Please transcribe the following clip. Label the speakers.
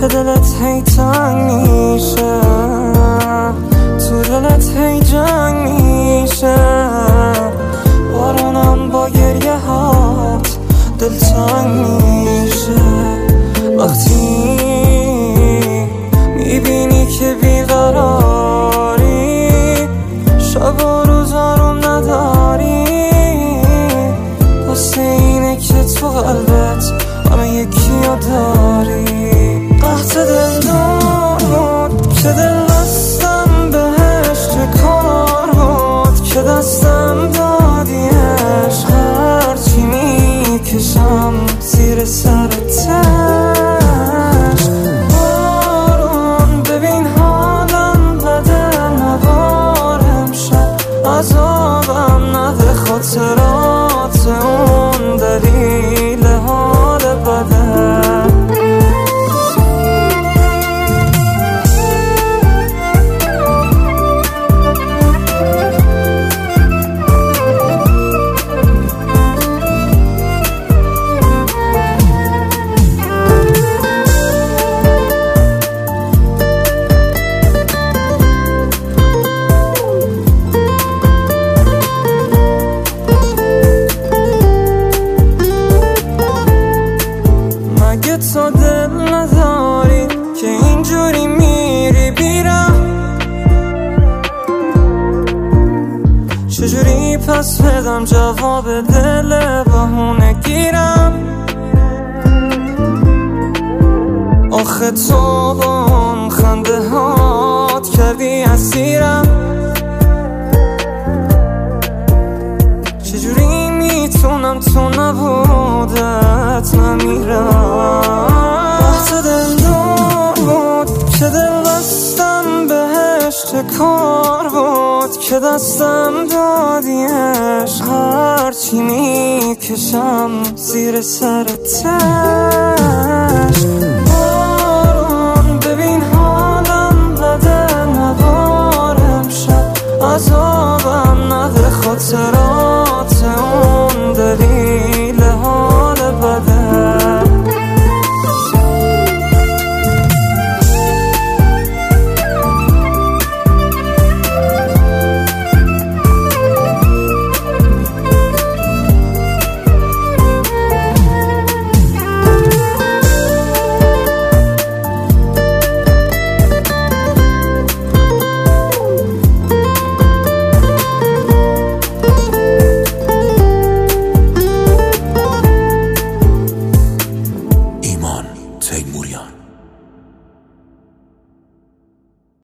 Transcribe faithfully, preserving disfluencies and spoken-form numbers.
Speaker 1: که دلت هی تنگ میشه، تو دلت هی جنگ میشه. بارونم با گریه هات دلتنگ میشه. وقتی میبینی که بیقراری، شب و روز آروم نداری، واسه اینه که تو قلبت همه یکی ها داری. قحط دل دار بود که دل دستم بهش چه کار بود که دستم دادیش. هرچی میکشم زیر سرتش. بارون ببین حالم بده، نبار امشب عذابم نده. خاطرات اون دلیل حال بده. تو دل نداری که اینجوری میری بیرم؟ چجوری پس بدم جواب دل بهونه گیرم؟ آخه تو با اون خنده هات کردی اسیرم. چجوری میتونم تو نبودت نمیرم؟ وقت دل دار بود که دل دستم بهش چه کار بود که دستم دادیش. هرچی میکشم زیر سرتش.